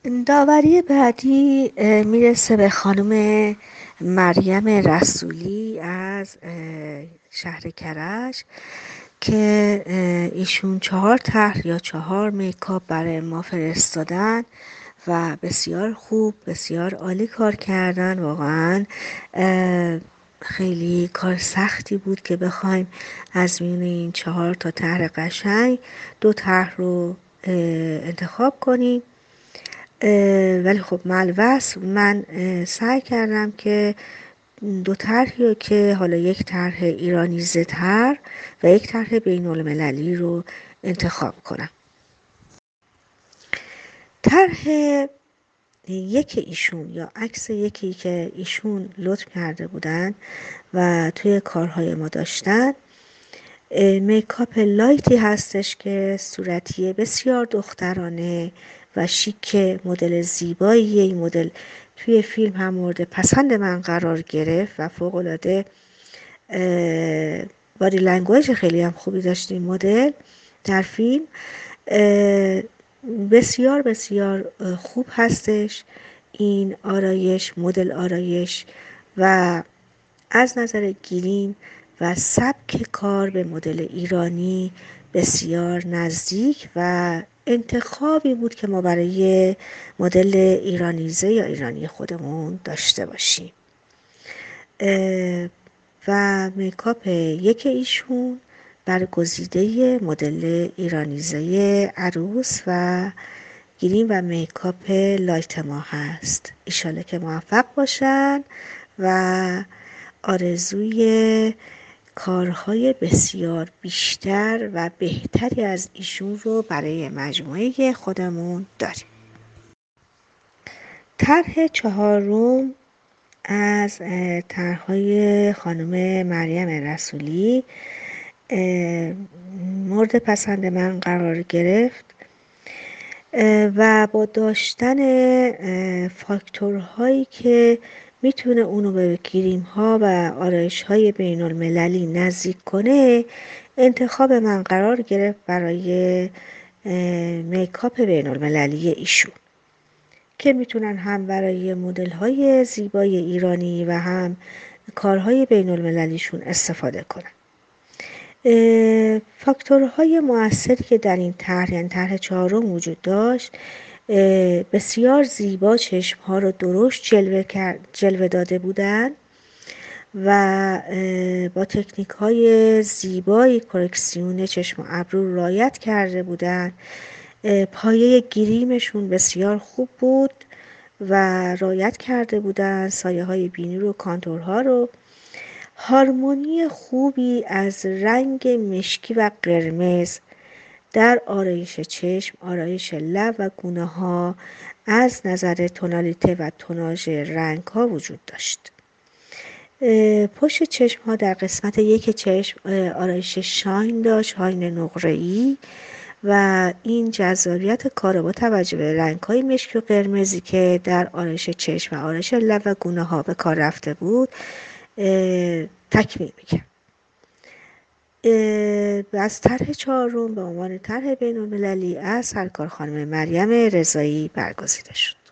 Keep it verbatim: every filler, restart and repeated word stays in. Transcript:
داوری بعدی اه، میرسه به خانم مریم رسولی از اه، شهر کرج که اه، ایشون چهار طرح یا چهار میکاپ برای ما فرستادن و بسیار خوب، بسیار عالی کار کردن. واقعا اه، خیلی کار سختی بود که بخوایم از میون این چهار تا طرح قشنگ دو طرح رو اه، انتخاب کنیم. اه، ولی خب ملوث من اه، سعی کردم که دو طرحی رو که حالا یک طرح ایرانیزه تر و یک طرح بین المللی رو انتخاب کنم. طرح یک ایشون یا عکس یکی که ایشون لطف کرده بودن و توی کارهای ما داشتن میکاپ لایتی هستش که صورتی بسیار دخترانه و شیک، مدل زیبایی. این مدل توی فیلم هم مورد پسند من قرار گرفت و فوق‌العاده بادی لنگویج خیلی هم خوبی داشت این مدل در فیلم. بسیار بسیار خوب هستش این آرایش، مدل آرایش، و از نظر گریم و سبک کار به مدل ایرانی بسیار نزدیک و انتخابی بود که ما برای مدل ایرانیزه یا ایرانی خودمون داشته باشیم. و میکاپ یک ایشون برگزیده مدل ایرانیزه عروس و گریم و میکاپ لایت ما هست. ایشاله که موفق باشن و آرزوی کارهای بسیار بیشتر و بهتری از ایشون رو برای مجموعه خودمون داریم. طرح چهارم از طرح‌های خانم مریم رسولی مورد پسند من قرار گرفت و با داشتن فاکتورهایی که میتونه اونو به گریم ها و آرایش های بین المللی نزدیک کنه انتخاب من قرار گرفت برای میکاپ بین المللی ایشون که میتونن هم برای مدل های زیبای ایرانی و هم کارهای بین المللیشون استفاده کنن. فاکتورهای مؤثری که در این طرح، یعنی طرح چهارم وجود داشت، بسیار زیبا چشمها رو درشت جلوه, کرد، جلوه داده بودن و با تکنیک های زیبایی کرکسیون چشم و ابرو رعایت کرده بودن. پایه گریمشون بسیار خوب بود و رعایت کرده بودن سایه های بینی رو، کانتورها رو. هارمونی خوبی از رنگ مشکی و قرمز در آرایش چشم، آرایش لب و گونه ها از نظر تونالیته و توناژ رنگ ها وجود داشت. پشت چشم ها در قسمت یک چشم آرایش شاین داشت، شاین نقره‌ای، و این جذابیت کار با توجه به رنگ های مشکی و قرمزی که در آرایش چشم و آرایش لب و گونه ها به کار رفته بود تکمیل میکرد. از طرح چهارم به عنوان طرح بین المللی از سرکار خانم مریم رضایی برگزیده شد.